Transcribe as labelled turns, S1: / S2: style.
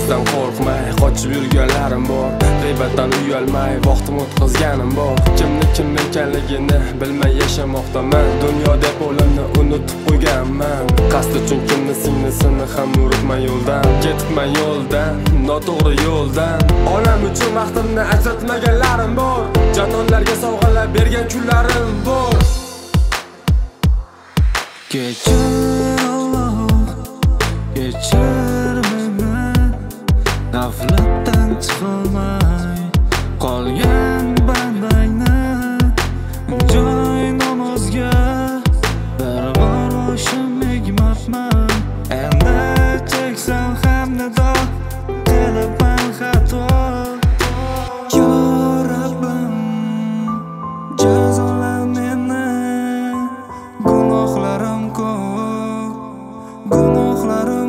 S1: O'lmasdan qo'rqmay qochib yurganlarim bor. G'iybatdan uyalmay vaqtim o'tkazganim bor. Kimni kim ekanligini bilmay yashamoqdaman. Dunyo deb o'limni unutib qo'yganman. Qasd uchun kimni singlisini ham uribman yo'ldan. Ketibman yo'ldan, noto'g'ri yo'ldan. Olam uchun vaqtimni ajratmaganlarim bor. Janonlarga sovg'alar bergan kunlarim bor.
S2: Kechir Alloh, kechir meni, g'aflatdan chiqolmay qolgan bandangni. Joy namozga bir bor boshim egmabman, endi cheksam ham nido qilibman xato. Yo Rabbim, jazola meni, gunohlarim ko'p, gunohlarim